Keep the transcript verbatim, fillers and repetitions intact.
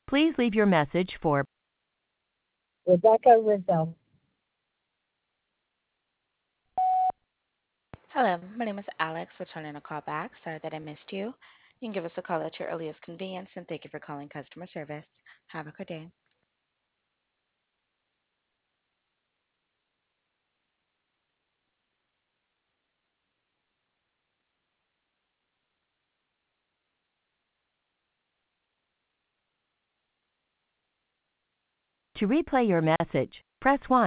Please leave your message for Rebecca Rizzo. Hello, my name is Alex, returning a call back. Sorry that I missed you. You can give us a call at your earliest convenience, and thank you for calling customer service. Have a good day. to replay your message, press one.